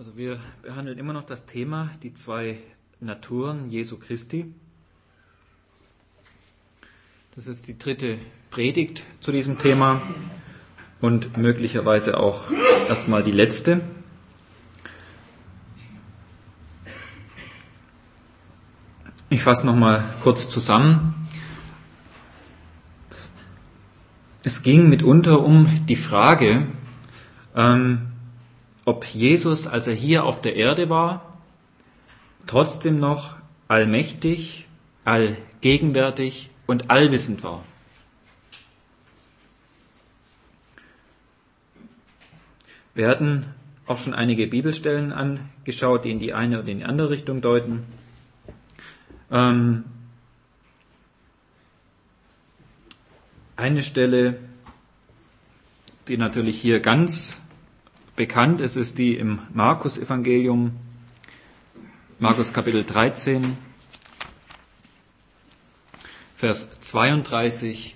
Also wir behandeln immer noch das Thema, die zwei Naturen Jesu Christi. Das ist die dritte Predigt zu diesem Thema und möglicherweise auch erstmal die letzte. Ich fasse nochmal kurz zusammen. Es ging mitunter um die Frage, ob Jesus, als er hier auf der Erde war, trotzdem noch allmächtig, allgegenwärtig und allwissend war. Wir hatten auch schon einige Bibelstellen angeschaut, die in die eine oder in die andere Richtung deuten. Eine Stelle, die natürlich hier ganz bekannt ist, ist die im Markus-Evangelium, Markus Kapitel 13, Vers 32.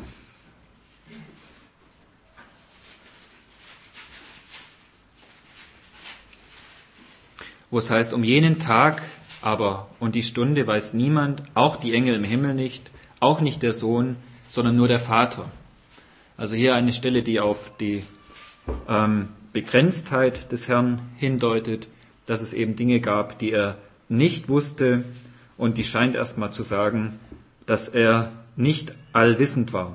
Wo es heißt, um jenen Tag aber und die Stunde weiß niemand, auch die Engel im Himmel nicht, auch nicht der Sohn, sondern nur der Vater. Also hier eine Stelle, die auf die Begrenztheit des Herrn hindeutet, dass es eben Dinge gab, die er nicht wusste, und die scheint erstmal zu sagen, dass er nicht allwissend war.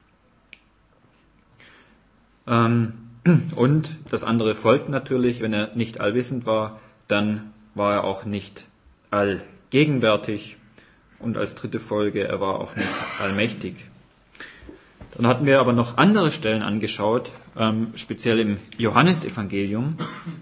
Und das andere folgt natürlich, wenn er nicht allwissend war, dann war er auch nicht allgegenwärtig, und als dritte Folge, er war auch nicht allmächtig. Dann hatten wir aber noch andere Stellen angeschaut, speziell im Johannesevangelium.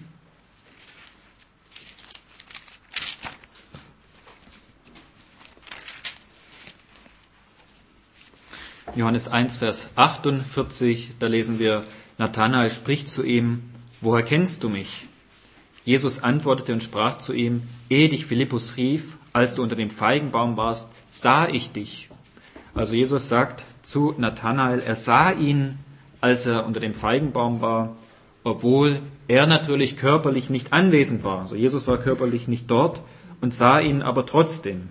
Johannes 1, Vers 48, da lesen wir, Nathanael spricht zu ihm, woher kennst du mich? Jesus antwortete und sprach zu ihm, ehe dich Philippus rief, als du unter dem Feigenbaum warst, sah ich dich. Also Jesus sagt zu Nathanael, er sah ihn, als er unter dem Feigenbaum war, obwohl er natürlich körperlich nicht anwesend war. Also Jesus war körperlich nicht dort und sah ihn aber trotzdem.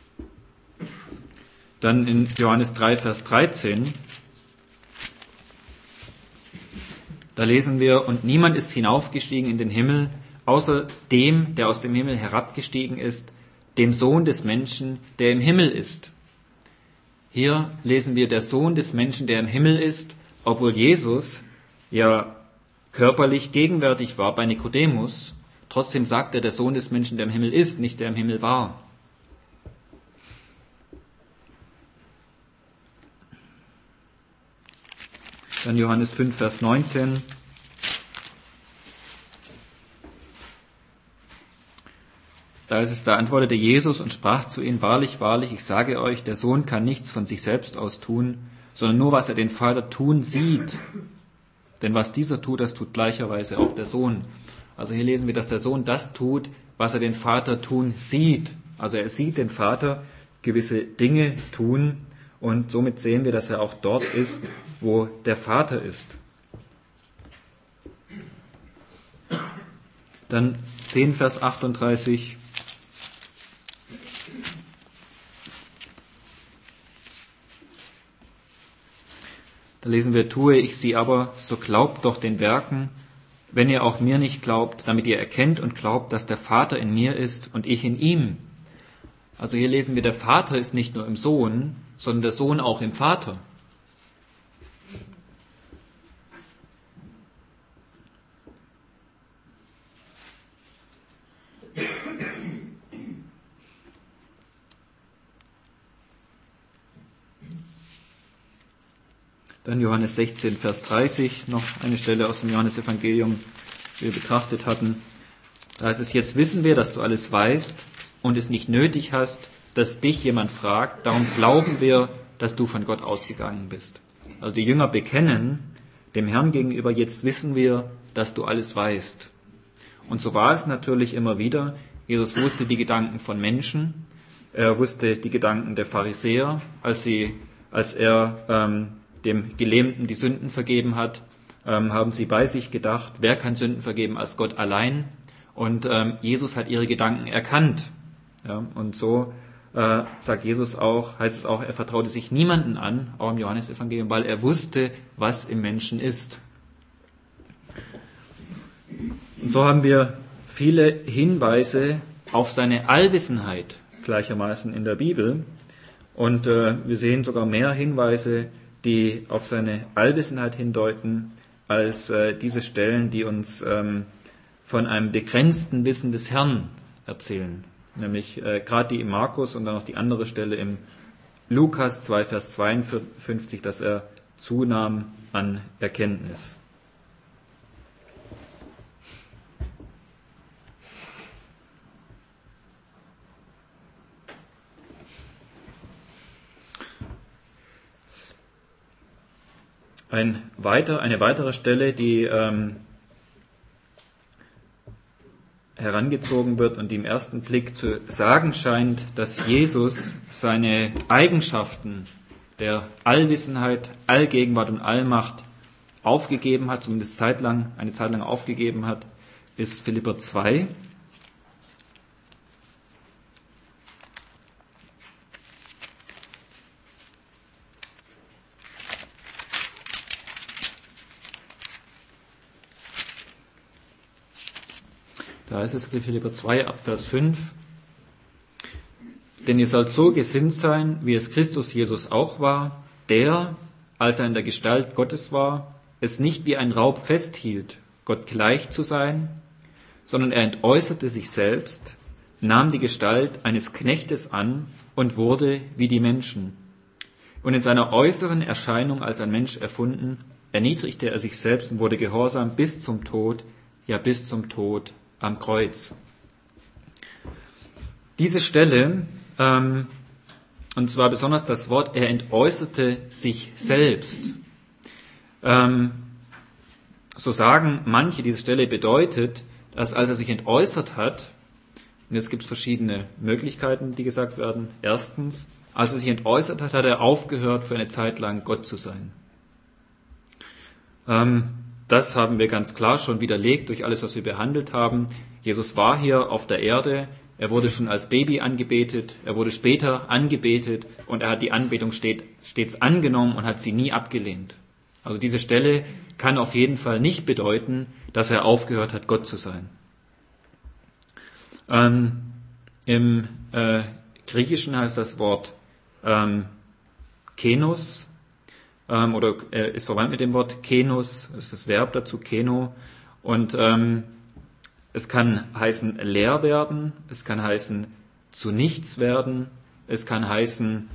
Dann in Johannes 3, Vers 13, da lesen wir, und niemand ist hinaufgestiegen in den Himmel, außer dem, der aus dem Himmel herabgestiegen ist, dem Sohn des Menschen, der im Himmel ist. Hier lesen wir, der Sohn des Menschen, der im Himmel ist, obwohl Jesus ja körperlich gegenwärtig war bei Nikodemus. Trotzdem sagt er, der Sohn des Menschen, der im Himmel ist, nicht der im Himmel war. Dann Johannes 5, Vers 19. Da antwortete Jesus und sprach zu ihnen, wahrlich, wahrlich, ich sage euch, der Sohn kann nichts von sich selbst aus tun, sondern nur, was er den Vater tun sieht. Denn was dieser tut, das tut gleicherweise auch der Sohn. Also hier lesen wir, dass der Sohn das tut, was er den Vater tun sieht. Also er sieht den Vater gewisse Dinge tun, und somit sehen wir, dass er auch dort ist, wo der Vater ist. Dann 10, Vers 38. Da lesen wir, tue ich sie aber, so glaubt doch den Werken, wenn ihr auch mir nicht glaubt, damit ihr erkennt und glaubt, dass der Vater in mir ist und ich in ihm. Also hier lesen wir, der Vater ist nicht nur im Sohn, sondern der Sohn auch im Vater. Dann Johannes 16, Vers 30, noch eine Stelle aus dem Johannesevangelium, die wir betrachtet hatten. Da heißt es, jetzt wissen wir, dass du alles weißt und es nicht nötig hast, dass dich jemand fragt. Darum glauben wir, dass du von Gott ausgegangen bist. Also die Jünger bekennen dem Herrn gegenüber, jetzt wissen wir, dass du alles weißt. Und so war es natürlich immer wieder. Jesus wusste die Gedanken von Menschen. Er wusste die Gedanken der Pharisäer, als er dem Gelähmten die Sünden vergeben hat, haben sie bei sich gedacht, wer kann Sünden vergeben als Gott allein? Und Jesus hat ihre Gedanken erkannt. Ja, und so sagt Jesus auch, heißt es auch, er vertraute sich niemanden an, auch im Johannesevangelium, weil er wusste, was im Menschen ist. Und so haben wir viele Hinweise auf seine Allwissenheit gleichermaßen in der Bibel. Und wir sehen sogar mehr Hinweise, die auf seine Allwissenheit hindeuten, als diese Stellen, die uns von einem begrenzten Wissen des Herrn erzählen. Nämlich gerade die im Markus und dann noch die andere Stelle im Lukas 2, Vers 52, dass er zunahm an Erkenntnis. Eine weitere Stelle, die herangezogen wird und die im ersten Blick zu sagen scheint, dass Jesus seine Eigenschaften der Allwissenheit, Allgegenwart und Allmacht aufgegeben hat, zumindest eine Zeit lang aufgegeben hat, ist Philipper 2. Da ist es Philipper 2 ab Vers 5. Denn ihr sollt so gesinnt sein, wie es Christus Jesus auch war, der, als er in der Gestalt Gottes war, es nicht wie ein Raub festhielt, Gott gleich zu sein, sondern er entäußerte sich selbst, nahm die Gestalt eines Knechtes an und wurde wie die Menschen. Und in seiner äußeren Erscheinung als ein Mensch erfunden, erniedrigte er sich selbst und wurde gehorsam bis zum Tod, ja bis zum Tod am Kreuz. Diese Stelle, und zwar besonders das Wort, er entäußerte sich selbst. So sagen manche, diese Stelle bedeutet, dass als er sich entäußert hat, und jetzt gibt es verschiedene Möglichkeiten, die gesagt werden. Erstens, als er sich entäußert hat, hat er aufgehört, für eine Zeit lang Gott zu sein. Das haben wir ganz klar schon widerlegt durch alles, was wir behandelt haben. Jesus war hier auf der Erde, er wurde schon als Baby angebetet, er wurde später angebetet und er hat die Anbetung stets angenommen und hat sie nie abgelehnt. Also diese Stelle kann auf jeden Fall nicht bedeuten, dass er aufgehört hat, Gott zu sein. Im Griechischen heißt das Wort Kenos, oder ist verwandt mit dem Wort Kenos, das ist das Verb dazu, Keno, und es kann heißen leer werden, es kann heißen zu nichts werden, es kann heißen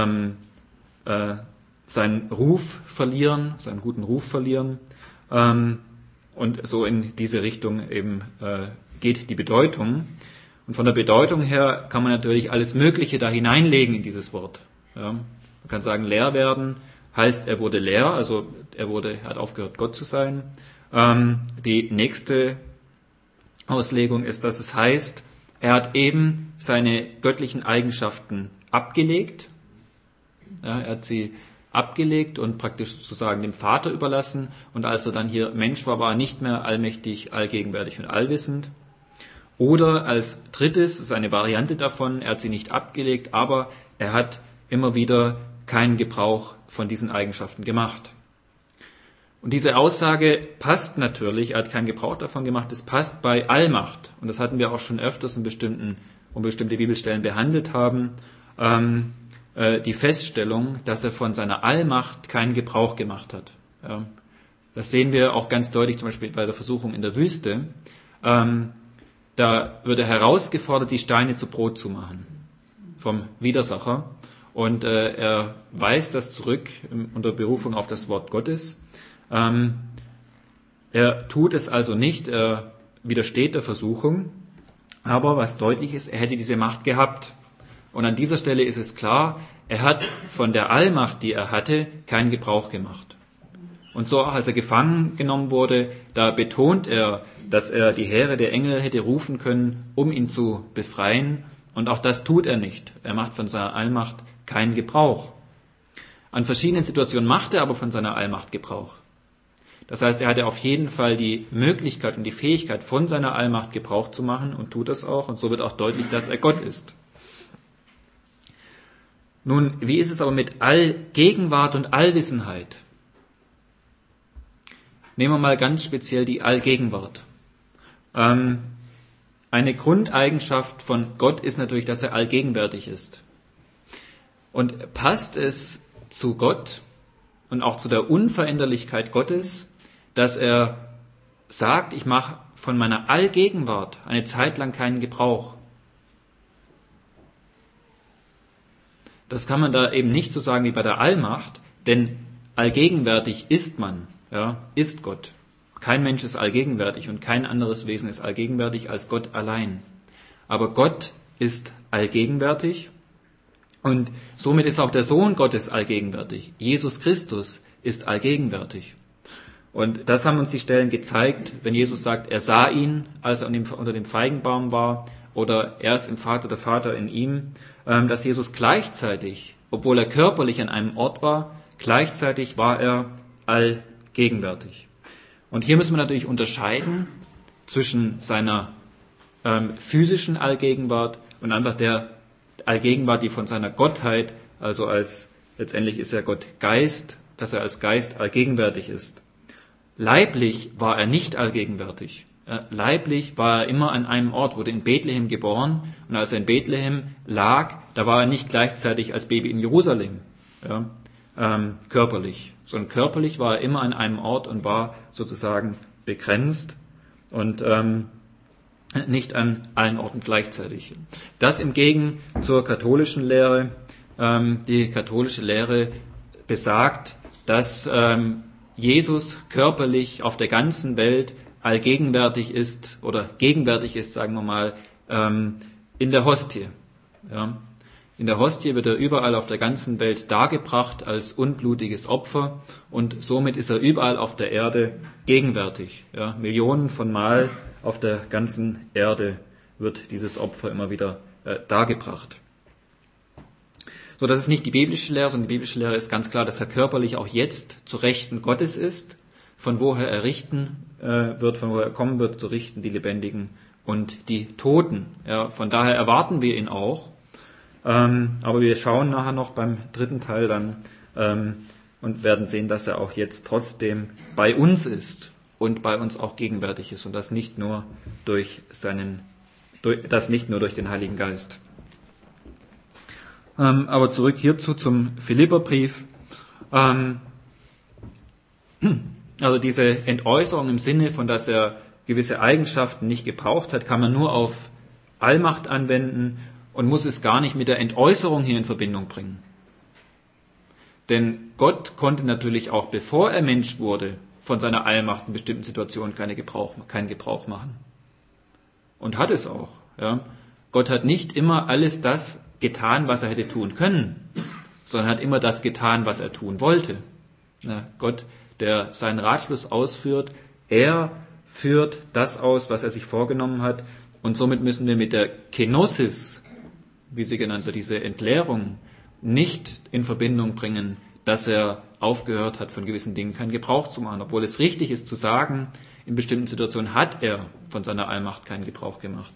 seinen Ruf verlieren, seinen guten Ruf verlieren, und so in diese Richtung eben geht die Bedeutung. Und von der Bedeutung her kann man natürlich alles Mögliche da hineinlegen in dieses Wort. Ja. Man kann sagen, leer werden heißt, er wurde leer, also er hat aufgehört, Gott zu sein. Die nächste Auslegung ist, dass es heißt, er hat eben seine göttlichen Eigenschaften abgelegt. Ja, er hat sie abgelegt und praktisch sozusagen dem Vater überlassen. Und als er dann hier Mensch war, war er nicht mehr allmächtig, allgegenwärtig und allwissend. Oder als drittes, das ist eine Variante davon, er hat sie nicht abgelegt, aber er hat immer wieder keinen Gebrauch von diesen Eigenschaften gemacht. Und diese Aussage passt natürlich, er hat keinen Gebrauch davon gemacht, es passt bei Allmacht. Und das hatten wir auch schon öfters in bestimmte Bibelstellen behandelt haben, die Feststellung, dass er von seiner Allmacht keinen Gebrauch gemacht hat. Ja. Das sehen wir auch ganz deutlich zum Beispiel bei der Versuchung in der Wüste. Da wird er herausgefordert, die Steine zu Brot zu machen vom Widersacher. Und er weist das zurück unter Berufung auf das Wort Gottes. Er tut es also nicht, er widersteht der Versuchung. Aber was deutlich ist, er hätte diese Macht gehabt. Und an dieser Stelle ist es klar, er hat von der Allmacht, die er hatte, keinen Gebrauch gemacht. Und so, als er gefangen genommen wurde, da betont er, dass er die Heere der Engel hätte rufen können, um ihn zu befreien. Und auch das tut er nicht. Er macht von seiner Allmacht keinen Gebrauch. An verschiedenen Situationen macht er aber von seiner Allmacht Gebrauch. Das heißt, er hatte auf jeden Fall die Möglichkeit und die Fähigkeit, von seiner Allmacht Gebrauch zu machen und tut das auch. Und so wird auch deutlich, dass er Gott ist. Nun, wie ist es aber mit Allgegenwart und Allwissenheit? Nehmen wir mal ganz speziell die Allgegenwart. Eine Grundeigenschaft von Gott ist natürlich, dass er allgegenwärtig ist. Und passt es zu Gott und auch zu der Unveränderlichkeit Gottes, dass er sagt, ich mache von meiner Allgegenwart eine Zeit lang keinen Gebrauch? Das kann man da eben nicht so sagen wie bei der Allmacht, denn allgegenwärtig ist man, ja, ist Gott. Kein Mensch ist allgegenwärtig und kein anderes Wesen ist allgegenwärtig als Gott allein. Aber Gott ist allgegenwärtig und somit ist auch der Sohn Gottes allgegenwärtig. Jesus Christus ist allgegenwärtig. Und das haben uns die Stellen gezeigt, wenn Jesus sagt, er sah ihn, als er unter dem Feigenbaum war, oder er ist im Vater, der Vater in ihm, dass Jesus gleichzeitig, obwohl er körperlich an einem Ort war, gleichzeitig war er allgegenwärtig. Und hier müssen wir natürlich unterscheiden zwischen seiner physischen Allgegenwart und einfach der Allgegenwart, die von seiner Gottheit, also letztendlich ist er Gott Geist, dass er als Geist allgegenwärtig ist. Leiblich war er nicht allgegenwärtig. Leiblich war er immer an einem Ort, wurde in Bethlehem geboren und als er in Bethlehem lag, da war er nicht gleichzeitig als Baby in Jerusalem, ja, körperlich, sondern körperlich war er immer an einem Ort und war sozusagen begrenzt und nicht an allen Orten gleichzeitig. Das im Gegen zur katholischen Lehre. Die katholische Lehre besagt, dass Jesus körperlich auf der ganzen Welt allgegenwärtig ist oder gegenwärtig ist, sagen wir mal, in der Hostie. Ja. In der Hostie wird er überall auf der ganzen Welt dargebracht als unblutiges Opfer und somit ist er überall auf der Erde gegenwärtig. Ja. Millionen von Mal auf der ganzen Erde wird dieses Opfer immer wieder dargebracht. So, das ist nicht die biblische Lehre, sondern die biblische Lehre ist ganz klar, dass er körperlich auch jetzt zu Rechten Gottes ist, von woher er richten wird, von woher er kommen wird, zu richten die Lebendigen und die Toten. Ja, von daher erwarten wir ihn auch. Aber wir schauen nachher noch beim dritten Teil dann und werden sehen, dass er auch jetzt trotzdem bei uns ist und bei uns auch gegenwärtig ist und das nicht nur durch den Heiligen Geist. Aber zurück hierzu zum Philipperbrief. Also diese Entäußerung im Sinne von, dass er gewisse Eigenschaften nicht gebraucht hat, kann man nur auf Allmacht anwenden und muss es gar nicht mit der Entäußerung hier in Verbindung bringen. Denn Gott konnte natürlich auch, bevor er Mensch wurde, von seiner Allmacht in bestimmten Situationen keinen Gebrauch machen. Und hat es auch. Ja. Gott hat nicht immer alles das getan, was er hätte tun können, sondern hat immer das getan, was er tun wollte. Ja, Gott, der seinen Ratschluss ausführt, er führt das aus, was er sich vorgenommen hat. Und somit müssen wir mit der Kenosis, wie sie genannt wird, diese Entleerung, nicht in Verbindung bringen, dass er aufgehört hat, von gewissen Dingen keinen Gebrauch zu machen. Obwohl es richtig ist zu sagen, in bestimmten Situationen hat er von seiner Allmacht keinen Gebrauch gemacht.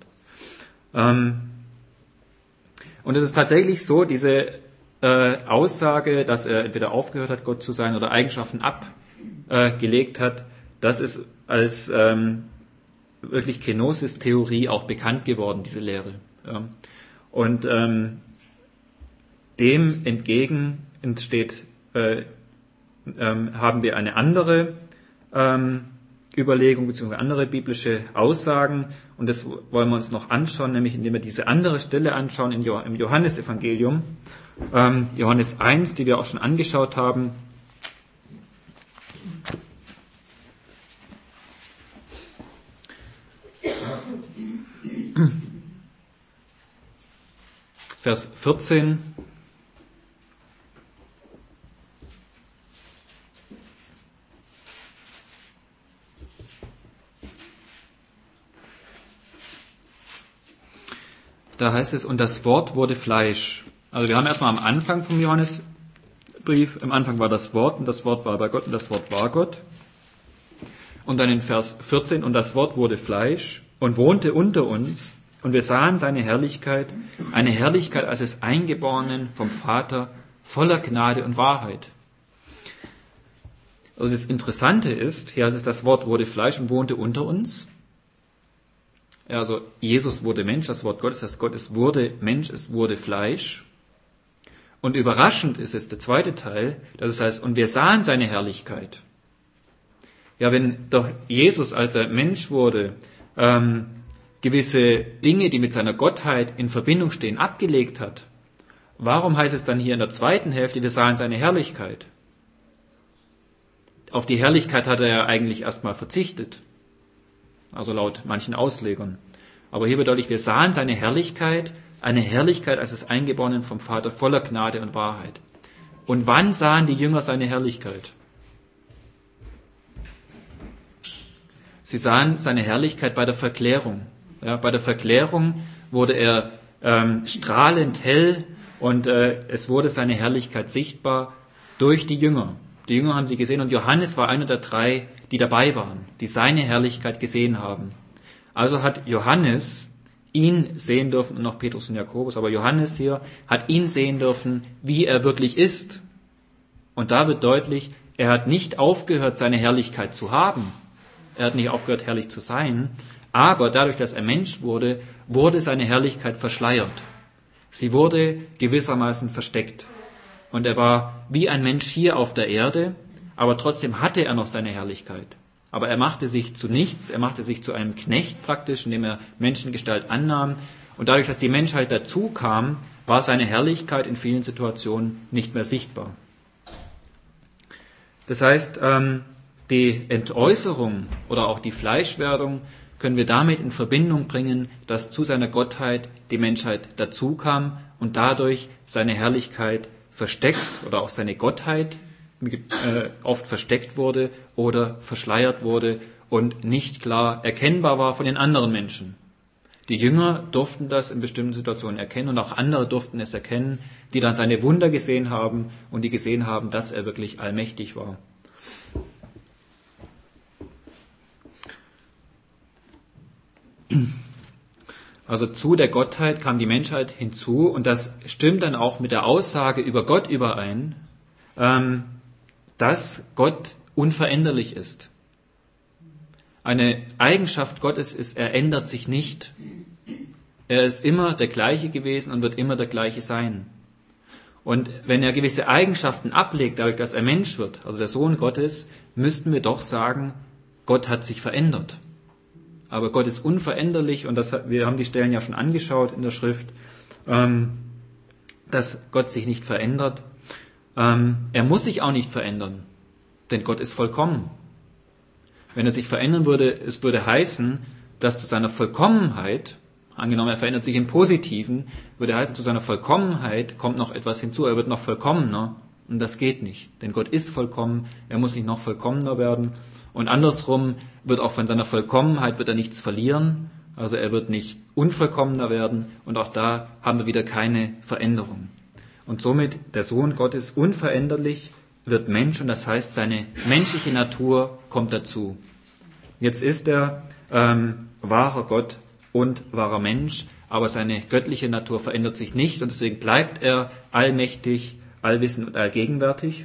Und es ist tatsächlich so, diese Aussage, dass er entweder aufgehört hat, Gott zu sein oder Eigenschaften abgelegt hat, das ist als wirklich Kenosis-Theorie auch bekannt geworden, diese Lehre. Ja. Und dem entgegen haben wir eine andere Überlegung bzw. andere biblische Aussagen und das wollen wir uns noch anschauen, nämlich indem wir diese andere Stelle anschauen im Johannesevangelium, Johannes 1, die wir auch schon angeschaut haben. Vers 14. Da heißt es, und das Wort wurde Fleisch. Also wir haben erstmal am Anfang vom Johannesbrief, am Anfang war das Wort und das Wort war bei Gott und das Wort war Gott. Und dann in Vers 14, und das Wort wurde Fleisch und wohnte unter uns, und wir sahen seine Herrlichkeit, eine Herrlichkeit als des Eingeborenen vom Vater, voller Gnade und Wahrheit. Also das Interessante ist, hier heißt es, das Wort wurde Fleisch und wohnte unter uns. Also Jesus wurde Mensch, das Wort Gottes, das Gottes wurde Mensch, es wurde Fleisch. Und überraschend ist es der zweite Teil, dass es heißt, und wir sahen seine Herrlichkeit. Ja, wenn doch Jesus, als er Mensch wurde, gewisse Dinge, die mit seiner Gottheit in Verbindung stehen, abgelegt hat, warum heißt es dann hier in der zweiten Hälfte, wir sahen seine Herrlichkeit? Auf die Herrlichkeit hat er ja eigentlich erstmal verzichtet, also laut manchen Auslegern. Aber hier wird deutlich, wir sahen seine Herrlichkeit, eine Herrlichkeit als des Eingeborenen vom Vater, voller Gnade und Wahrheit. Und wann sahen die Jünger seine Herrlichkeit? Sie sahen seine Herrlichkeit bei der Verklärung. Ja, bei der Verklärung wurde er strahlend hell und es wurde seine Herrlichkeit sichtbar durch die Jünger. Die Jünger haben sie gesehen und Johannes war einer der 3, die dabei waren, die seine Herrlichkeit gesehen haben. Also hat Johannes ihn sehen dürfen, und noch Petrus und Jakobus, aber Johannes hier hat ihn sehen dürfen, wie er wirklich ist. Und da wird deutlich, er hat nicht aufgehört, seine Herrlichkeit zu haben. Er hat nicht aufgehört, herrlich zu sein. Aber dadurch, dass er Mensch wurde, wurde seine Herrlichkeit verschleiert. Sie wurde gewissermaßen versteckt. Und er war wie ein Mensch hier auf der Erde, aber trotzdem hatte er noch seine Herrlichkeit. Aber er machte sich zu nichts, er machte sich zu einem Knecht praktisch, indem er Menschengestalt annahm. Und dadurch, dass die Menschheit dazu kam, war seine Herrlichkeit in vielen Situationen nicht mehr sichtbar. Das heißt, die Entäußerung oder auch die Fleischwerdung können wir damit in Verbindung bringen, dass zu seiner Gottheit die Menschheit dazu kam und dadurch seine Herrlichkeit versteckt oder auch seine Gottheit oft versteckt wurde oder verschleiert wurde und nicht klar erkennbar war von den anderen Menschen. Die Jünger durften das in bestimmten Situationen erkennen und auch andere durften es erkennen, die dann seine Wunder gesehen haben und die gesehen haben, dass er wirklich allmächtig war. Also zu der Gottheit kam die Menschheit hinzu und das stimmt dann auch mit der Aussage über Gott überein, dass Gott unveränderlich ist. Eine Eigenschaft Gottes ist, er ändert sich nicht. Er ist immer der gleiche gewesen und wird immer der gleiche sein. Und wenn er gewisse Eigenschaften ablegt, dadurch, dass er Mensch wird, also der Sohn Gottes, müssten wir doch sagen, Gott hat sich verändert. Aber Gott ist unveränderlich und wir haben die Stellen ja schon angeschaut in der Schrift, dass Gott sich nicht verändert. Er muss sich auch nicht verändern, denn Gott ist vollkommen. Wenn er sich verändern würde, es würde heißen, dass zu seiner Vollkommenheit, angenommen er verändert sich im Positiven, würde heißen, zu seiner Vollkommenheit kommt noch etwas hinzu, er wird noch vollkommener und das geht nicht, denn Gott ist vollkommen, er muss nicht noch vollkommener werden. Und andersrum wird auch von seiner Vollkommenheit wird er nichts verlieren, also er wird nicht unvollkommener werden und auch da haben wir wieder keine Veränderung. Und somit der Sohn Gottes unveränderlich wird Mensch und das heißt, seine menschliche Natur kommt dazu. Jetzt ist er wahrer Gott und wahrer Mensch, aber seine göttliche Natur verändert sich nicht und deswegen bleibt er allmächtig, allwissend und allgegenwärtig.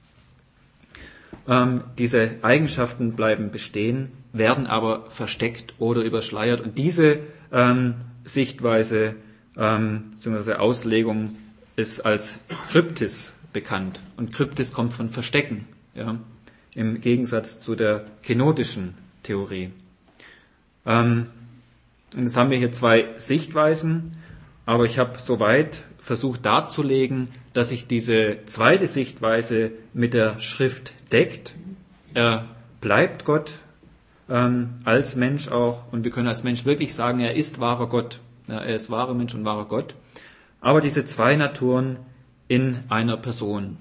Diese Eigenschaften bleiben bestehen, werden aber versteckt oder überschleiert. Und diese Sichtweise bzw. Auslegung ist als Kryptis bekannt. Und Kryptis kommt von Verstecken, ja, im Gegensatz zu der kenotischen Theorie. Und jetzt haben wir hier 2 Sichtweisen, aber ich habe soweit versucht darzulegen, dass sich diese zweite Sichtweise mit der Schrift deckt. Er bleibt Gott als Mensch auch und wir können als Mensch wirklich sagen, er ist wahrer Gott. Ja, er ist wahrer Mensch und wahrer Gott. Aber diese 2 Naturen in einer Person.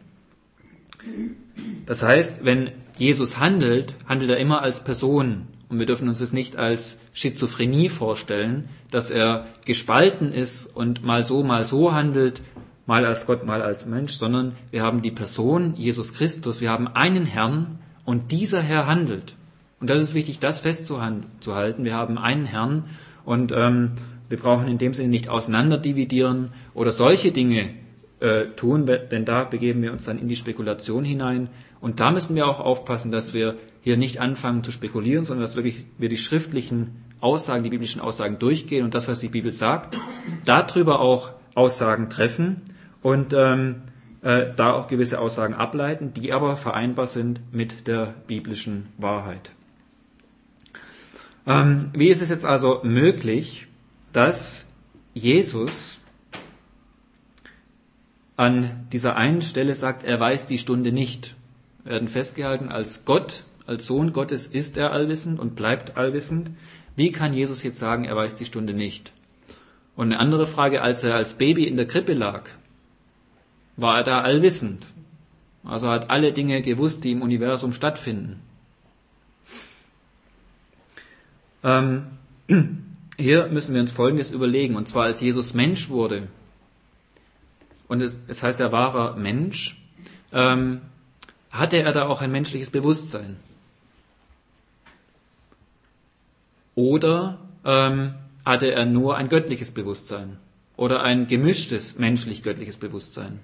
Das heißt, wenn Jesus handelt, handelt er immer als Person. Und wir dürfen uns das nicht als Schizophrenie vorstellen, dass er gespalten ist und mal so handelt, mal als Gott, mal als Mensch, sondern wir haben die Person, Jesus Christus, wir haben einen Herrn und dieser Herr handelt. Und das ist wichtig, das festzuhalten. Wir haben einen Herrn und wir brauchen in dem Sinne nicht auseinanderdividieren oder solche Dinge tun, denn da begeben wir uns dann in die Spekulation hinein. Und da müssen wir auch aufpassen, dass wir hier nicht anfangen zu spekulieren, sondern dass wirklich wir die schriftlichen Aussagen, die biblischen Aussagen durchgehen und das, was die Bibel sagt, darüber auch Aussagen treffen und da auch gewisse Aussagen ableiten, die aber vereinbar sind mit der biblischen Wahrheit. Wie ist es jetzt also möglich, dass Jesus an dieser einen Stelle sagt, er weiß die Stunde nicht? Wir werden festgehalten, als Gott, als Sohn Gottes ist er allwissend und bleibt allwissend. Wie kann Jesus jetzt sagen, er weiß die Stunde nicht? Und eine andere Frage, als er als Baby in der Krippe lag, war er da allwissend? Also hat alle Dinge gewusst, die im Universum stattfinden. Hier müssen wir uns Folgendes überlegen, und zwar als Jesus Mensch wurde, und es heißt, er war Mensch, hatte er da auch ein menschliches Bewusstsein? Oder hatte er nur ein göttliches Bewusstsein? Oder ein gemischtes menschlich-göttliches Bewusstsein?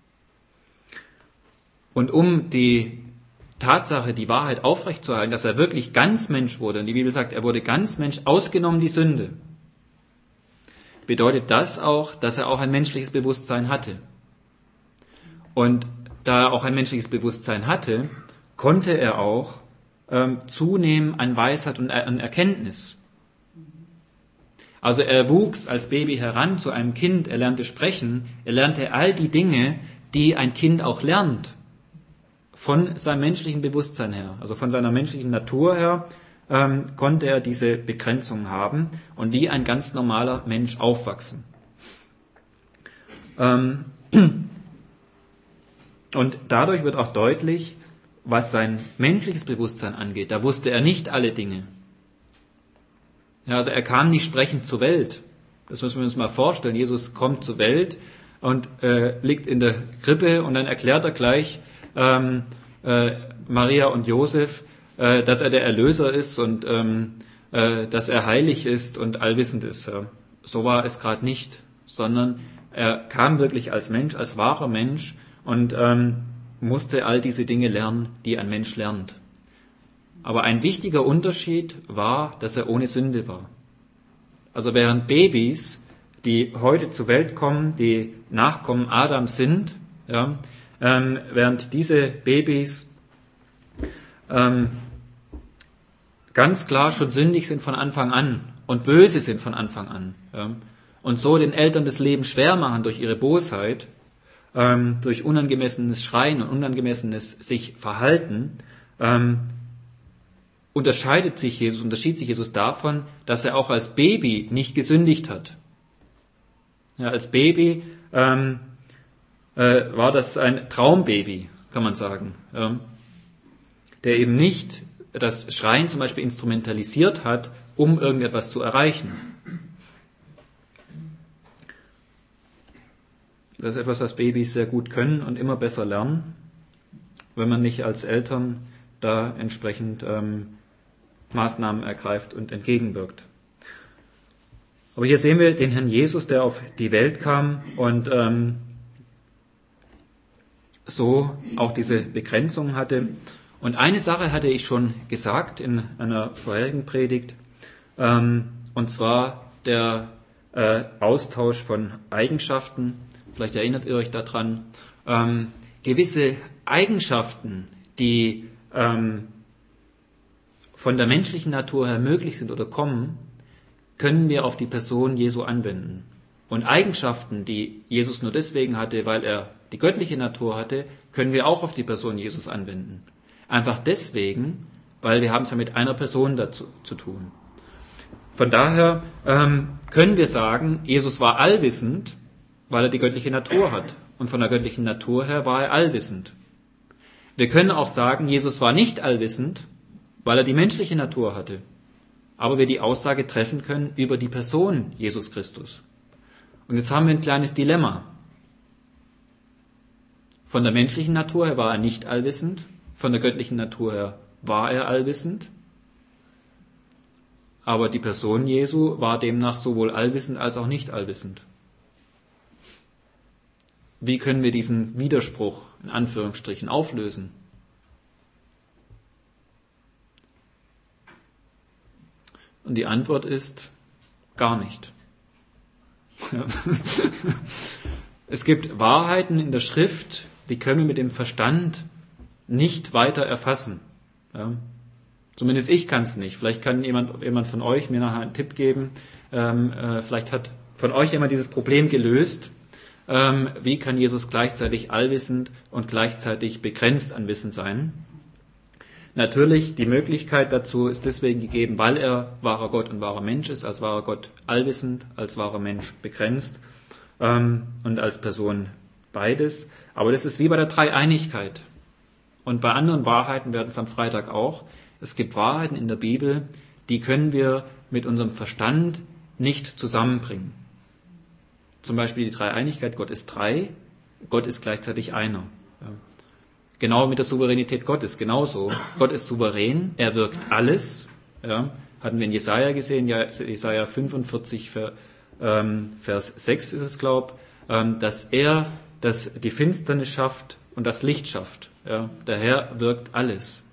Und um die Tatsache, die Wahrheit aufrechtzuerhalten, dass er wirklich ganz Mensch wurde, und die Bibel sagt, er wurde ganz Mensch, ausgenommen die Sünde, bedeutet das auch, dass er auch ein menschliches Bewusstsein hatte. Und da er auch ein menschliches Bewusstsein hatte, konnte er auch zunehmen an Weisheit und an Erkenntnis. Also er wuchs als Baby heran zu einem Kind, er lernte sprechen, er lernte all die Dinge, die ein Kind auch lernt, von seinem menschlichen Bewusstsein her, also von seiner menschlichen Natur her, konnte er diese Begrenzungen haben und wie ein ganz normaler Mensch aufwachsen. Und dadurch wird auch deutlich, was sein menschliches Bewusstsein angeht. Da wusste er nicht alle Dinge. Ja, also er kam nicht sprechend zur Welt. Das müssen wir uns mal vorstellen. Jesus kommt zur Welt und liegt in der Krippe und dann erklärt er gleich Maria und Josef, dass er der Erlöser ist und dass er heilig ist und allwissend ist. Ja. So war es gerade nicht, sondern er kam wirklich als Mensch, als wahrer Mensch und musste all diese Dinge lernen, die ein Mensch lernt. Aber ein wichtiger Unterschied war, dass er ohne Sünde war. Also während Babys, die heute zur Welt kommen, die Nachkommen Adams sind, ja, während diese Babys ganz klar schon sündig sind von Anfang an und böse sind von Anfang an, ja, und so den Eltern das Leben schwer machen durch ihre Bosheit, durch unangemessenes Schreien und unangemessenes sich Verhalten, unterschied sich Jesus davon, dass er auch als Baby nicht gesündigt hat. Ja, als Baby war das ein Traumbaby, kann man sagen, der eben nicht das Schreien zum Beispiel instrumentalisiert hat, um irgendetwas zu erreichen. Das ist etwas, was Babys sehr gut können und immer besser lernen, wenn man nicht als Eltern da entsprechend Maßnahmen ergreift und entgegenwirkt. Aber hier sehen wir den Herrn Jesus, der auf die Welt kam und so auch diese Begrenzung hatte. Und eine Sache hatte ich schon gesagt in einer vorherigen Predigt, und zwar der Austausch von Eigenschaften. Vielleicht erinnert ihr euch daran. Gewisse Eigenschaften, die von der menschlichen Natur her möglich sind oder kommen, können wir auf die Person Jesu anwenden. Und Eigenschaften, die Jesus nur deswegen hatte, weil er die göttliche Natur hatte, können wir auch auf die Person Jesus anwenden. Einfach deswegen, weil wir haben es ja mit einer Person dazu zu tun. Von daher können wir sagen, Jesus war allwissend, weil er die göttliche Natur hat. Und von der göttlichen Natur her war er allwissend. Wir können auch sagen, Jesus war nicht allwissend, weil er die menschliche Natur hatte. Aber wir die Aussage treffen können über die Person Jesus Christus. Und jetzt haben wir ein kleines Dilemma. Von der menschlichen Natur her war er nicht allwissend, von der göttlichen Natur her war er allwissend. aber die Person Jesu war demnach sowohl allwissend als auch nicht allwissend. Wie können wir diesen Widerspruch in Anführungsstrichen auflösen? Und die Antwort ist gar nicht. Es gibt Wahrheiten in der Schrift, die können wir mit dem Verstand nicht weiter erfassen. Ja. Zumindest ich kann es nicht. Vielleicht kann jemand von euch mir nachher einen Tipp geben. Vielleicht hat von euch jemand dieses Problem gelöst. Wie kann Jesus gleichzeitig allwissend und gleichzeitig begrenzt an Wissen sein? Natürlich, die Möglichkeit dazu ist deswegen gegeben, weil er wahrer Gott und wahrer Mensch ist, als wahrer Gott allwissend, als wahrer Mensch begrenzt und als Person beides. Aber das ist wie bei der Dreieinigkeit. Und bei anderen Wahrheiten werden es am Freitag auch. Es gibt Wahrheiten in der Bibel, die können wir mit unserem Verstand nicht zusammenbringen. Zum Beispiel die Dreieinigkeit, Gott ist drei, Gott ist gleichzeitig einer. Ja. Genau mit der Souveränität Gottes, genauso. Gott ist souverän, er wirkt alles. Ja. Hatten wir in Jesaja gesehen, ja, Jesaja 45, Vers 6 ist es, dass er die Finsternis schafft und das Licht schafft. Ja. Der Herr wirkt alles.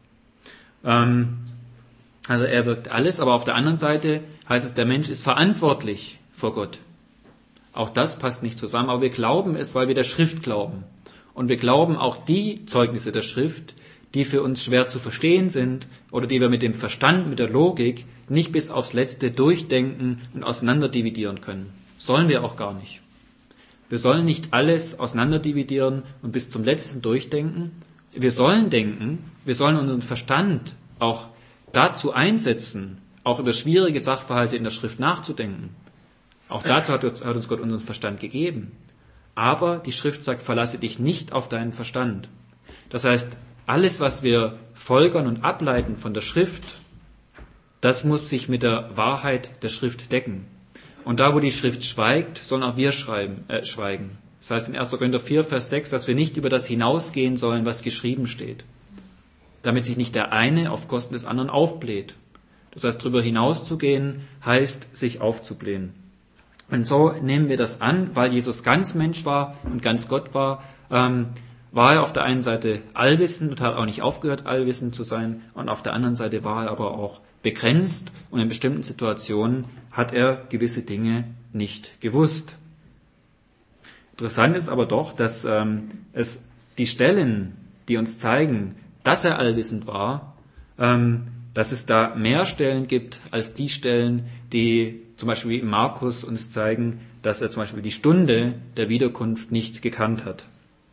Also er wirkt alles, aber auf der anderen Seite heißt es, der Mensch ist verantwortlich vor Gott. Auch das passt nicht zusammen, aber wir glauben es, weil wir der Schrift glauben. Und wir glauben auch die Zeugnisse der Schrift, die für uns schwer zu verstehen sind oder die wir mit dem Verstand, mit der Logik nicht bis aufs Letzte durchdenken und auseinanderdividieren können. Sollen wir auch gar nicht. Wir sollen nicht alles auseinanderdividieren und bis zum Letzten durchdenken. Wir sollen denken, wir sollen unseren Verstand auch dazu einsetzen, auch über schwierige Sachverhalte in der Schrift nachzudenken. Auch dazu hat uns Gott unseren Verstand gegeben. Aber die Schrift sagt, verlasse dich nicht auf deinen Verstand. Das heißt, alles, was wir folgern und ableiten von der Schrift, das muss sich mit der Wahrheit der Schrift decken. Und da, wo die Schrift schweigt, sollen auch wir schweigen. Das heißt in 1. Korinther 4, Vers 6, dass wir nicht über das hinausgehen sollen, was geschrieben steht. Damit sich nicht der eine auf Kosten des anderen aufbläht. Das heißt, darüber hinauszugehen, heißt, sich aufzublähen. Und so nehmen wir das an, weil Jesus ganz Mensch war und ganz Gott war, war er auf der einen Seite allwissend und hat auch nicht aufgehört, allwissend zu sein, und auf der anderen Seite war er aber auch begrenzt und in bestimmten Situationen hat er gewisse Dinge nicht gewusst. Interessant ist aber doch, dass es die Stellen, die uns zeigen, dass er allwissend war, dass es da mehr Stellen gibt als die Stellen, die zum Beispiel in Markus uns zeigen, dass er zum Beispiel die Stunde der Wiederkunft nicht gekannt hat.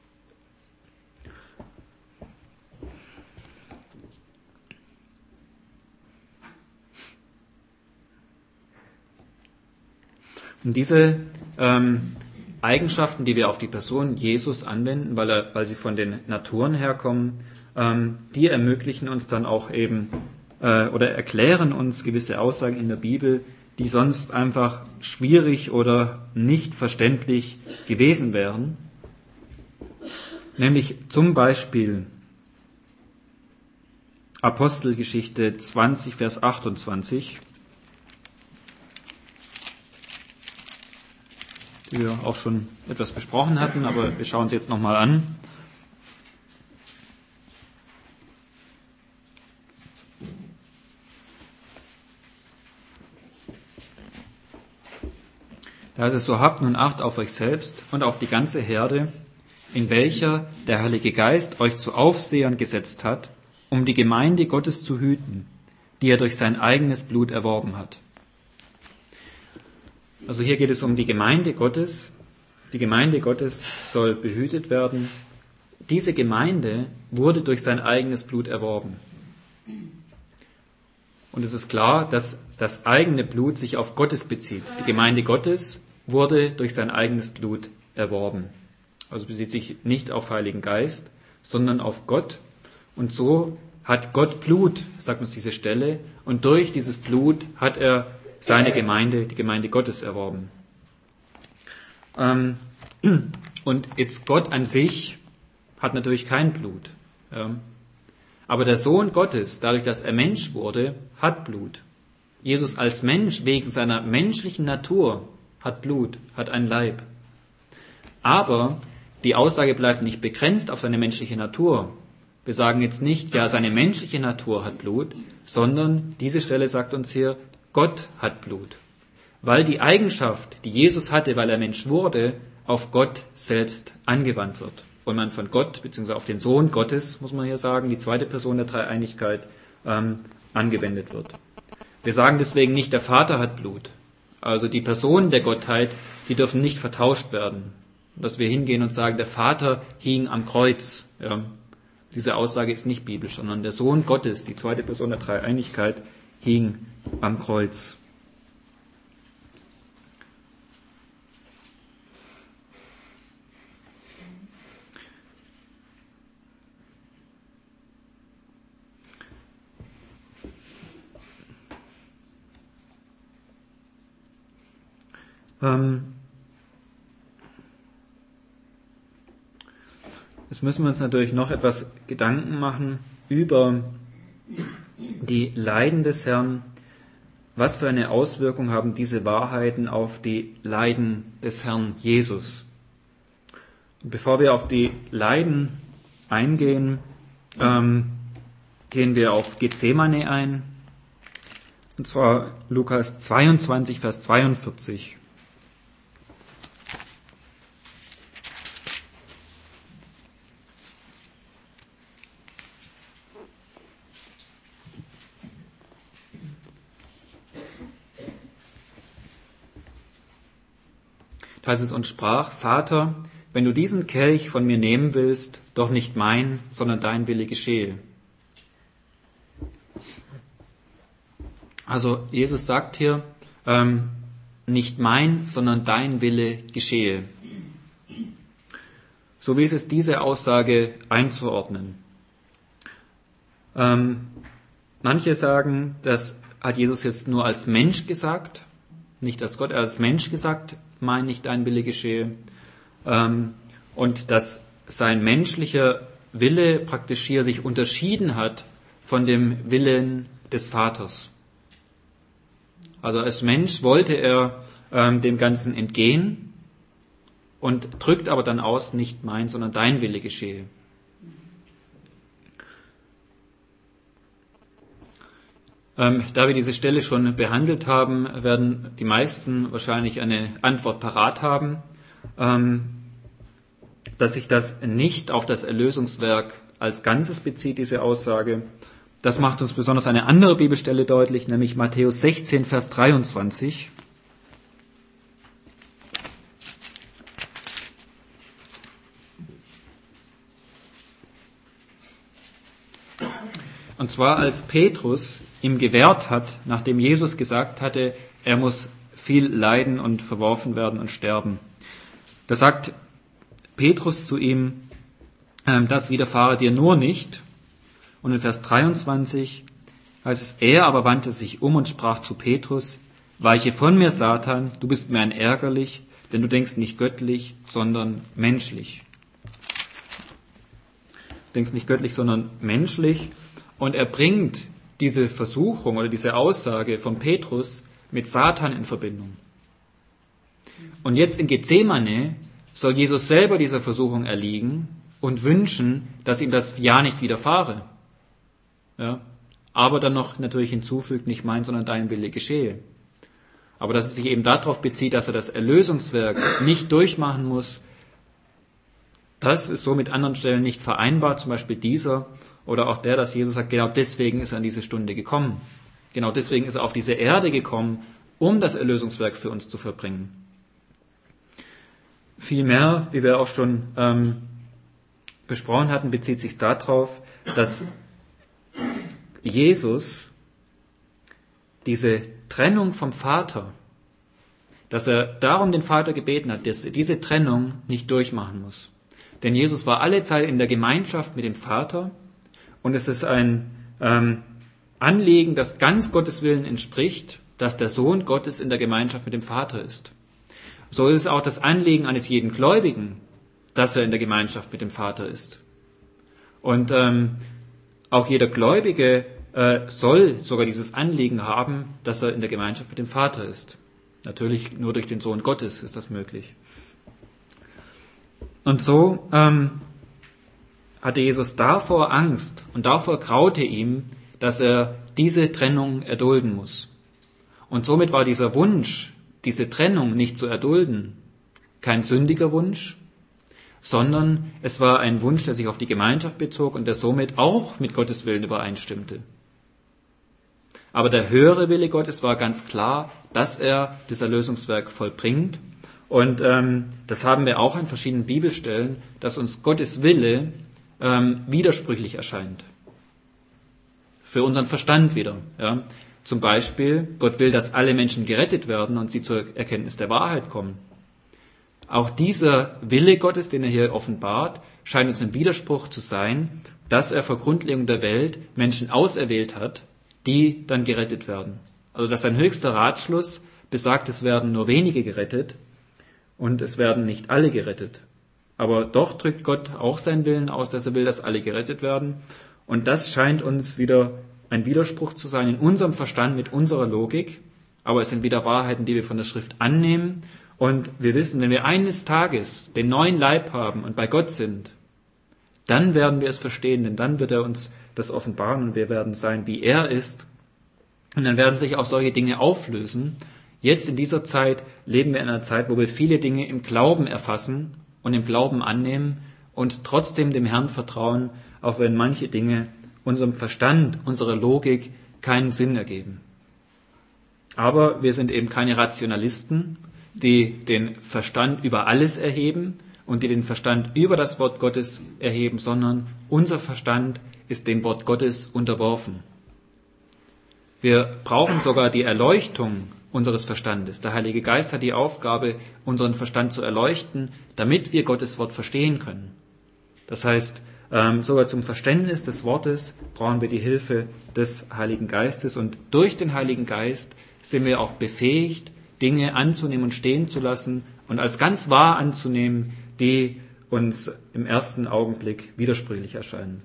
Und diese Eigenschaften, die wir auf die Person Jesus anwenden, weil sie von den Naturen herkommen, die ermöglichen uns dann auch eben oder erklären uns gewisse Aussagen in der Bibel, die sonst einfach schwierig oder nicht verständlich gewesen wären. Nämlich zum Beispiel Apostelgeschichte 20, Vers 28, die wir auch schon etwas besprochen hatten, aber wir schauen sie jetzt nochmal an. Da heißt es, so habt nun Acht auf euch selbst und auf die ganze Herde, in welcher der Heilige Geist euch zu Aufsehern gesetzt hat, um die Gemeinde Gottes zu hüten, die er durch sein eigenes Blut erworben hat. Also hier geht es um die Gemeinde Gottes. Die Gemeinde Gottes soll behütet werden. Diese Gemeinde wurde durch sein eigenes Blut erworben. Und es ist klar, dass das eigene Blut sich auf Gottes bezieht. Die Gemeinde Gottes wurde durch sein eigenes Blut erworben. Also bezieht sich nicht auf Heiligen Geist, sondern auf Gott. Und so hat Gott Blut, sagt uns diese Stelle, und durch dieses Blut hat er seine Gemeinde, die Gemeinde Gottes, erworben. Und jetzt Gott an sich hat natürlich kein Blut. Aber der Sohn Gottes, dadurch, dass er Mensch wurde, hat Blut. Jesus als Mensch wegen seiner menschlichen Natur hat Blut, hat einen Leib. Aber die Aussage bleibt nicht begrenzt auf seine menschliche Natur. Wir sagen jetzt nicht, ja, seine menschliche Natur hat Blut, sondern diese Stelle sagt uns hier, Gott hat Blut. Weil die Eigenschaft, die Jesus hatte, weil er Mensch wurde, auf Gott selbst angewandt wird. Und man von Gott, beziehungsweise auf den Sohn Gottes, muss man hier sagen, die zweite Person der Dreieinigkeit, angewendet wird. Wir sagen deswegen nicht, der Vater hat Blut. Also die Personen der Gottheit, die dürfen nicht vertauscht werden. Dass wir hingehen und sagen, der Vater hing am Kreuz. Ja. Diese Aussage ist nicht biblisch, sondern der Sohn Gottes, die zweite Person der Dreieinigkeit, hing am Kreuz. Jetzt müssen wir uns natürlich noch etwas Gedanken machen über die Leiden des Herrn. Was für eine Auswirkung haben diese Wahrheiten auf die Leiden des Herrn Jesus? Und bevor wir auf die Leiden eingehen, gehen wir auf Gethsemane ein. Und zwar Lukas 22, Vers 42. Da heißt es, und sprach, Vater, wenn du diesen Kelch von mir nehmen willst, doch nicht mein, sondern dein Wille geschehe. Also Jesus sagt hier, nicht mein, sondern dein Wille geschehe. So wie es ist, diese Aussage einzuordnen. Manche sagen, das hat Jesus jetzt nur als Mensch gesagt, nicht als Gott, er hat als Mensch gesagt, mein, nicht dein Wille geschehe. Und dass sein menschlicher Wille praktisch hier sich unterschieden hat von dem Willen des Vaters. Also als Mensch wollte er dem Ganzen entgehen und drückt aber dann aus, nicht mein, sondern dein Wille geschehe. Da wir diese Stelle schon behandelt haben, werden die meisten wahrscheinlich eine Antwort parat haben, dass sich das nicht auf das Erlösungswerk als Ganzes bezieht, diese Aussage. Das macht uns besonders eine andere Bibelstelle deutlich, nämlich Matthäus 16, Vers 23. Und zwar als Petrus ihm gewährt hat, nachdem Jesus gesagt hatte, er muss viel leiden und verworfen werden und sterben. Da sagt Petrus zu ihm, das widerfahre dir nur nicht. Und in Vers 23 heißt es, er aber wandte sich um und sprach zu Petrus, weiche von mir, Satan, du bist mir ein ärgerlich, denn du denkst nicht göttlich, sondern menschlich. Du denkst nicht göttlich, sondern menschlich. Und er bringt diese Versuchung oder diese Aussage von Petrus mit Satan in Verbindung. Und jetzt in Gethsemane soll Jesus selber dieser Versuchung erliegen und wünschen, dass ihm das ja nicht widerfahre. Ja, aber dann noch natürlich hinzufügt, nicht mein, sondern dein Wille geschehe. Aber dass es sich eben darauf bezieht, dass er das Erlösungswerk nicht durchmachen muss, das ist so mit anderen Stellen nicht vereinbar, zum Beispiel dieser oder auch der, dass Jesus sagt, genau deswegen ist er an diese Stunde gekommen. Genau deswegen ist er auf diese Erde gekommen, um das Erlösungswerk für uns zu verbringen. Vielmehr, wie wir auch schon besprochen hatten, bezieht sich darauf, dass Jesus diese Trennung vom Vater, dass er darum den Vater gebeten hat, dass er diese Trennung nicht durchmachen muss. Denn Jesus war alle Zeit in der Gemeinschaft mit dem Vater und es ist ein Anliegen, das ganz Gottes Willen entspricht, dass der Sohn Gottes in der Gemeinschaft mit dem Vater ist. So ist es auch das Anliegen eines jeden Gläubigen, dass er in der Gemeinschaft mit dem Vater ist. Und auch jeder Gläubige soll sogar dieses Anliegen haben, dass er in der Gemeinschaft mit dem Vater ist. Natürlich nur durch den Sohn Gottes ist das möglich. Und so hatte Jesus davor Angst und davor graute ihm, dass er diese Trennung erdulden muss. Und somit war dieser Wunsch, diese Trennung nicht zu erdulden, kein sündiger Wunsch, sondern es war ein Wunsch, der sich auf die Gemeinschaft bezog und der somit auch mit Gottes Willen übereinstimmte. Aber der höhere Wille Gottes war ganz klar, dass er das Erlösungswerk vollbringt. Und das haben wir auch an verschiedenen Bibelstellen, dass uns Gottes Wille widersprüchlich erscheint. Für unseren Verstand wieder. Ja. Zum Beispiel, Gott will, dass alle Menschen gerettet werden und sie zur Erkenntnis der Wahrheit kommen. Auch dieser Wille Gottes, den er hier offenbart, scheint uns ein Widerspruch zu sein, dass er vor Grundlegung der Welt Menschen auserwählt hat, die dann gerettet werden. Also dass sein höchster Ratschluss besagt, es werden nur wenige gerettet und es werden nicht alle gerettet. Aber doch drückt Gott auch seinen Willen aus, dass er will, dass alle gerettet werden. Und das scheint uns wieder ein Widerspruch zu sein in unserem Verstand mit unserer Logik. Aber es sind wieder Wahrheiten, die wir von der Schrift annehmen. Und wir wissen, wenn wir eines Tages den neuen Leib haben und bei Gott sind, dann werden wir es verstehen, denn dann wird er uns das offenbaren und wir werden sein, wie er ist. Und dann werden sich auch solche Dinge auflösen. Jetzt in dieser Zeit leben wir in einer Zeit, wo wir viele Dinge im Glauben erfassen und im Glauben annehmen und trotzdem dem Herrn vertrauen, auch wenn manche Dinge unserem Verstand, unserer Logik keinen Sinn ergeben. Aber wir sind eben keine Rationalisten, die den Verstand über alles erheben und die den Verstand über das Wort Gottes erheben, sondern unser Verstand ist dem Wort Gottes unterworfen. Wir brauchen sogar die Erleuchtung unseres Verstandes. Der Heilige Geist hat die Aufgabe, unseren Verstand zu erleuchten, damit wir Gottes Wort verstehen können. Das heißt, sogar zum Verständnis des Wortes brauchen wir die Hilfe des Heiligen Geistes und durch den Heiligen Geist sind wir auch befähigt, Dinge anzunehmen und stehen zu lassen und als ganz wahr anzunehmen, die uns im ersten Augenblick widersprüchlich erscheinen.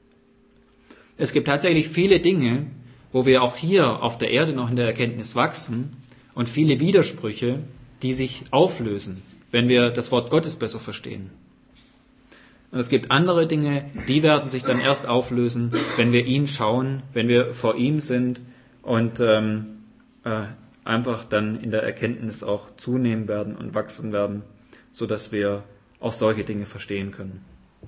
Es gibt tatsächlich viele Dinge, wo wir auch hier auf der Erde noch in der Erkenntnis wachsen und viele Widersprüche, die sich auflösen, wenn wir das Wort Gottes besser verstehen. Und es gibt andere Dinge, die werden sich dann erst auflösen, wenn wir ihn schauen, wenn wir vor ihm sind und einfach dann in der Erkenntnis auch zunehmen werden und wachsen werden, sodass wir auch solche Dinge verstehen können.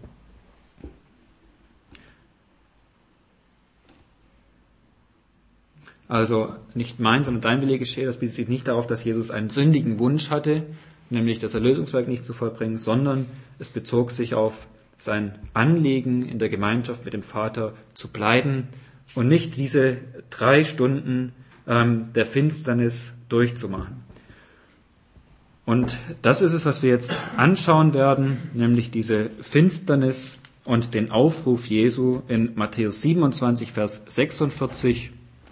Also nicht mein, sondern dein Wille geschehe, das bezieht sich nicht darauf, dass Jesus einen sündigen Wunsch hatte, nämlich das Erlösungswerk nicht zu vollbringen, sondern es bezog sich auf sein Anliegen, in der Gemeinschaft mit dem Vater zu bleiben und nicht diese 3 Stunden der Finsternis durchzumachen. Und das ist es, was wir jetzt anschauen werden, nämlich diese Finsternis und den Aufruf Jesu in Matthäus 27, Vers 46.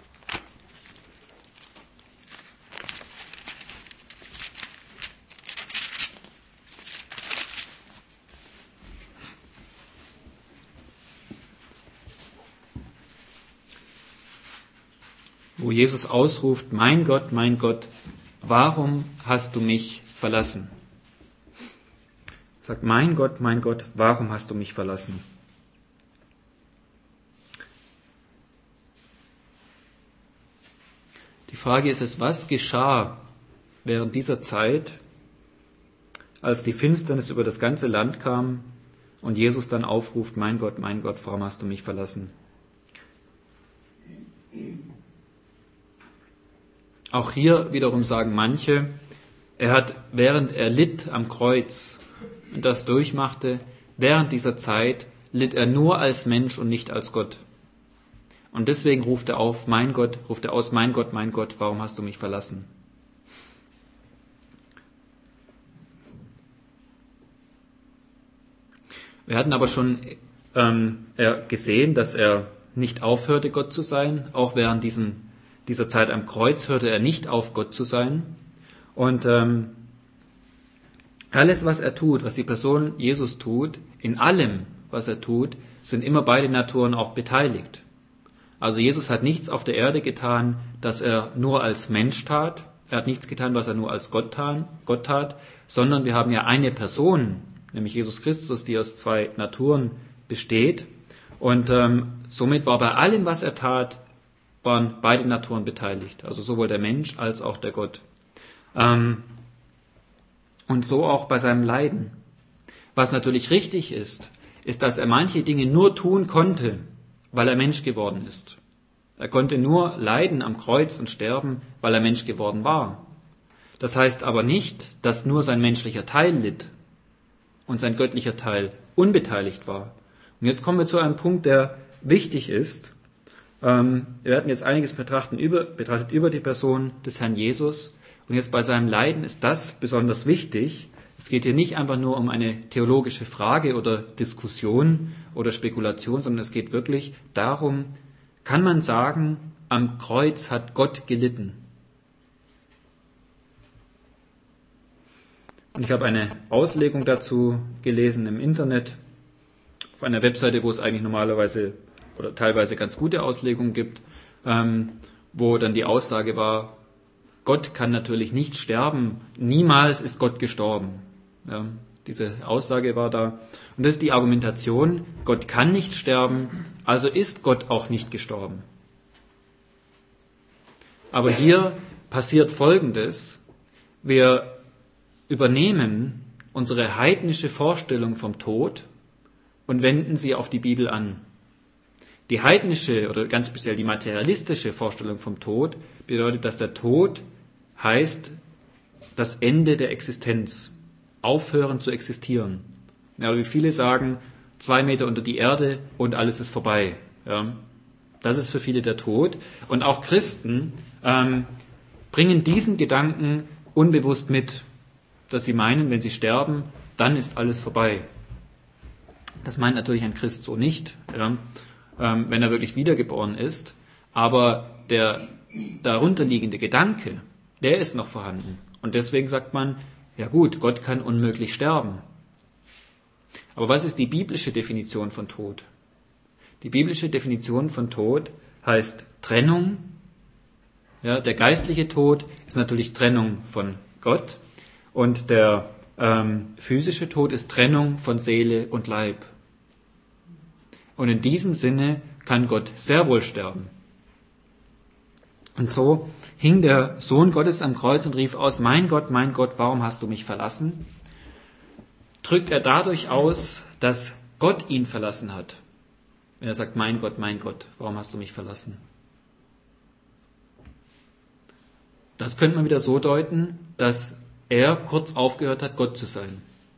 Wo Jesus ausruft, mein Gott, warum hast du mich verlassen? Er sagt, mein Gott, warum hast du mich verlassen? Die Frage ist es, was geschah während dieser Zeit, als die Finsternis über das ganze Land kam und Jesus dann aufruft, mein Gott, warum hast du mich verlassen? Auch hier wiederum sagen manche, er hat, während er litt am Kreuz und das durchmachte, während dieser Zeit litt er nur als Mensch und nicht als Gott. Und deswegen ruft er aus, mein Gott, warum hast du mich verlassen? Wir hatten aber schon gesehen, dass er nicht aufhörte, Gott zu sein, auch während dieser Zeit am Kreuz hörte er nicht auf, Gott zu sein. Und alles, was er tut, was die Person Jesus tut, in allem, was er tut, sind immer beide Naturen auch beteiligt. Also Jesus hat nichts auf der Erde getan, das er nur als Mensch tat. Er hat nichts getan, was er nur als Gott tat, sondern wir haben ja eine Person, nämlich Jesus Christus, die aus zwei Naturen besteht. Und somit war bei allem, was er tat, waren beide Naturen beteiligt. Also sowohl der Mensch als auch der Gott. Und so auch bei seinem Leiden. Was natürlich richtig ist, dass er manche Dinge nur tun konnte, weil er Mensch geworden ist. Er konnte nur leiden am Kreuz und sterben, weil er Mensch geworden war. Das heißt aber nicht, dass nur sein menschlicher Teil litt und sein göttlicher Teil unbeteiligt war. Und jetzt kommen wir zu einem Punkt, der wichtig ist. Wir werden jetzt einiges betrachtet über die Person des Herrn Jesus. Und jetzt bei seinem Leiden ist das besonders wichtig. Es geht hier nicht einfach nur um eine theologische Frage oder Diskussion oder Spekulation, sondern es geht wirklich darum, kann man sagen, am Kreuz hat Gott gelitten. Und ich habe eine Auslegung dazu gelesen im Internet, auf einer Webseite, wo es eigentlich normalerweise oder teilweise ganz gute Auslegungen gibt, wo dann die Aussage war, Gott kann natürlich nicht sterben, niemals ist Gott gestorben. Ja, diese Aussage war da. Und das ist die Argumentation, Gott kann nicht sterben, also ist Gott auch nicht gestorben. Aber hier passiert Folgendes, wir übernehmen unsere heidnische Vorstellung vom Tod und wenden sie auf die Bibel an. Die heidnische oder ganz speziell die materialistische Vorstellung vom Tod bedeutet, dass der Tod heißt das Ende der Existenz, aufhören zu existieren. Ja, wie viele sagen, 2 Meter unter die Erde und alles ist vorbei. Ja, das ist für viele der Tod. Und auch Christen bringen diesen Gedanken unbewusst mit, dass sie meinen, wenn sie sterben, dann ist alles vorbei. Das meint natürlich ein Christ so nicht, ja, wenn er wirklich wiedergeboren ist. Aber der darunterliegende Gedanke, der ist noch vorhanden. Und deswegen sagt man, ja gut, Gott kann unmöglich sterben. Aber was ist die biblische Definition von Tod? Die biblische Definition von Tod heißt Trennung. Ja, der geistliche Tod ist natürlich Trennung von Gott und der physische Tod ist Trennung von Seele und Leib. Und in diesem Sinne kann Gott sehr wohl sterben. Und so hing der Sohn Gottes am Kreuz und rief aus, mein Gott, warum hast du mich verlassen? Drückt er dadurch aus, dass Gott ihn verlassen hat. Wenn er sagt, mein Gott, warum hast du mich verlassen? Das könnte man wieder so deuten, dass er kurz aufgehört hat, Gott zu sein.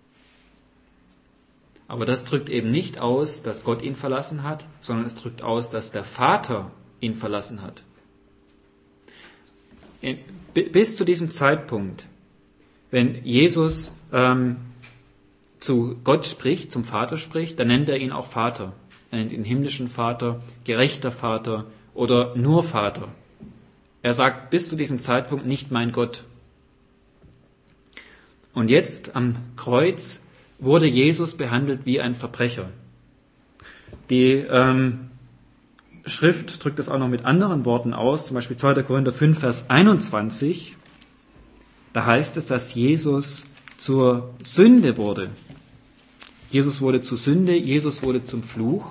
Aber das drückt eben nicht aus, dass Gott ihn verlassen hat, sondern es drückt aus, dass der Vater ihn verlassen hat. Bis zu diesem Zeitpunkt, wenn Jesus zu Gott spricht, zum Vater spricht, dann nennt er ihn auch Vater. Er nennt ihn himmlischen Vater, gerechter Vater oder nur Vater. Er sagt bis zu diesem Zeitpunkt nicht mein Gott. Und jetzt am Kreuz wurde Jesus behandelt wie ein Verbrecher. Die Schrift drückt es auch noch mit anderen Worten aus, zum Beispiel 2. Korinther 5, Vers 21. Da heißt es, dass Jesus zur Sünde wurde. Jesus wurde zur Sünde, Jesus wurde zum Fluch.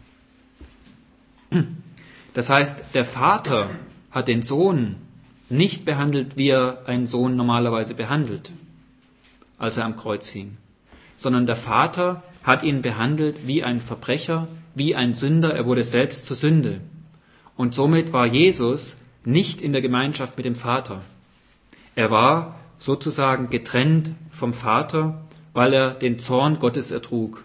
Das heißt, der Vater hat den Sohn nicht behandelt, wie er einen Sohn normalerweise behandelt, als er am Kreuz hing, sondern der Vater hat ihn behandelt wie ein Verbrecher, wie ein Sünder, er wurde selbst zur Sünde. Und somit war Jesus nicht in der Gemeinschaft mit dem Vater. Er war sozusagen getrennt vom Vater, weil er den Zorn Gottes ertrug.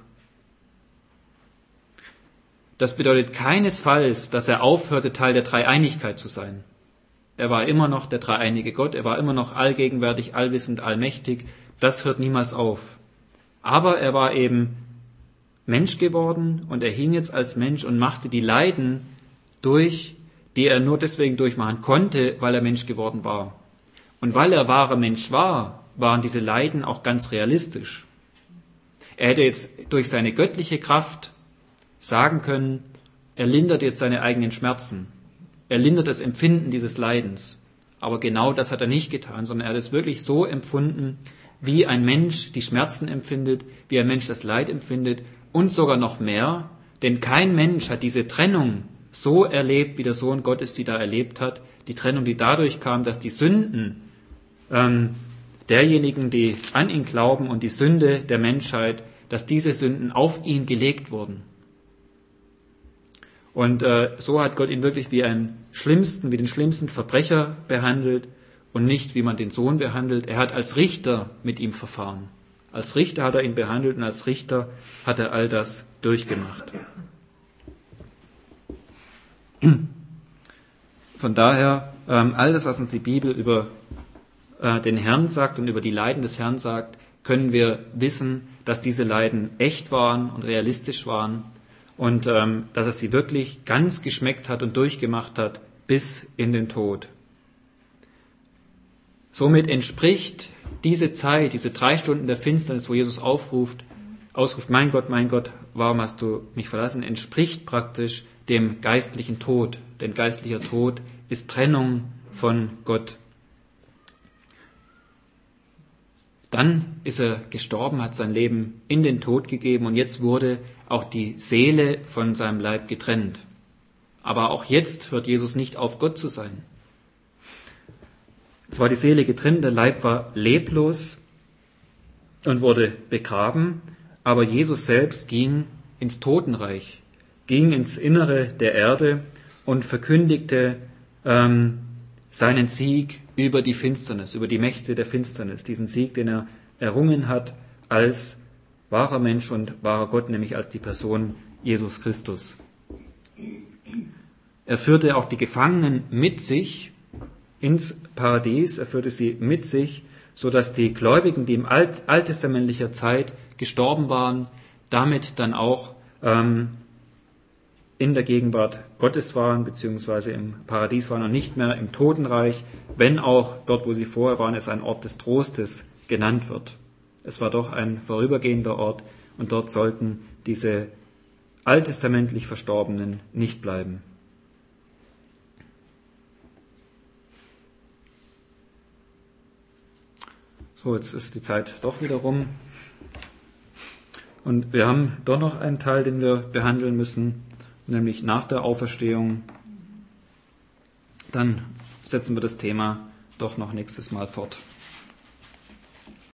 Das bedeutet keinesfalls, dass er aufhörte, Teil der Dreieinigkeit zu sein. Er war immer noch der dreieinige Gott, er war immer noch allgegenwärtig, allwissend, allmächtig. Das hört niemals auf. Aber er war eben Mensch geworden und er hing jetzt als Mensch und machte die Leiden durch, die er nur deswegen durchmachen konnte, weil er Mensch geworden war. Und weil er wahrer Mensch war, waren diese Leiden auch ganz realistisch. Er hätte jetzt durch seine göttliche Kraft sagen können, er lindert jetzt seine eigenen Schmerzen. Er lindert das Empfinden dieses Leidens. Aber genau das hat er nicht getan, sondern er hat es wirklich so empfunden, wie ein Mensch die Schmerzen empfindet, wie ein Mensch das Leid empfindet und sogar noch mehr. Denn kein Mensch hat diese Trennung so erlebt, wie der Sohn Gottes sie da erlebt hat. Die Trennung, die dadurch kam, dass die Sünden derjenigen, die an ihn glauben und die Sünde der Menschheit, dass diese Sünden auf ihn gelegt wurden. Und so hat Gott ihn wirklich wie den schlimmsten Verbrecher behandelt und nicht, wie man den Sohn behandelt. Er hat als Richter mit ihm verfahren. Als Richter hat er ihn behandelt und als Richter hat er all das durchgemacht. Von daher, all das, was uns die Bibel über den Herrn sagt und über die Leiden des Herrn sagt, können wir wissen, dass diese Leiden echt waren und realistisch waren und dass er sie wirklich ganz geschmeckt hat und durchgemacht hat bis in den Tod. Somit entspricht diese Zeit, diese 3 Stunden der Finsternis, wo Jesus ausruft, mein Gott, warum hast du mich verlassen, entspricht praktisch dem geistlichen Tod. Denn geistlicher Tod ist Trennung von Gott. Dann ist er gestorben, hat sein Leben in den Tod gegeben und jetzt wurde auch die Seele von seinem Leib getrennt. Aber auch jetzt hört Jesus nicht auf, Gott zu sein. Es war die Seele getrennt, der Leib war leblos und wurde begraben, aber Jesus selbst ging ins Totenreich, ging ins Innere der Erde und verkündigte seinen Sieg über die Finsternis, über die Mächte der Finsternis, diesen Sieg, den er errungen hat als wahrer Mensch und wahrer Gott, nämlich als die Person Jesus Christus. Er führte auch die Gefangenen mit sich ins Paradies, er führte sie mit sich, sodass die Gläubigen, die in alttestamentlicher Zeit gestorben waren, damit dann auch in der Gegenwart Gottes waren, beziehungsweise im Paradies waren und nicht mehr im Totenreich, wenn auch dort, wo sie vorher waren, es ein Ort des Trostes genannt wird. Es war doch ein vorübergehender Ort und dort sollten diese alttestamentlich Verstorbenen nicht bleiben. So, jetzt ist die Zeit doch wieder rum. Und wir haben doch noch einen Teil, den wir behandeln müssen, nämlich nach der Auferstehung. Dann setzen wir das Thema doch noch nächstes Mal fort.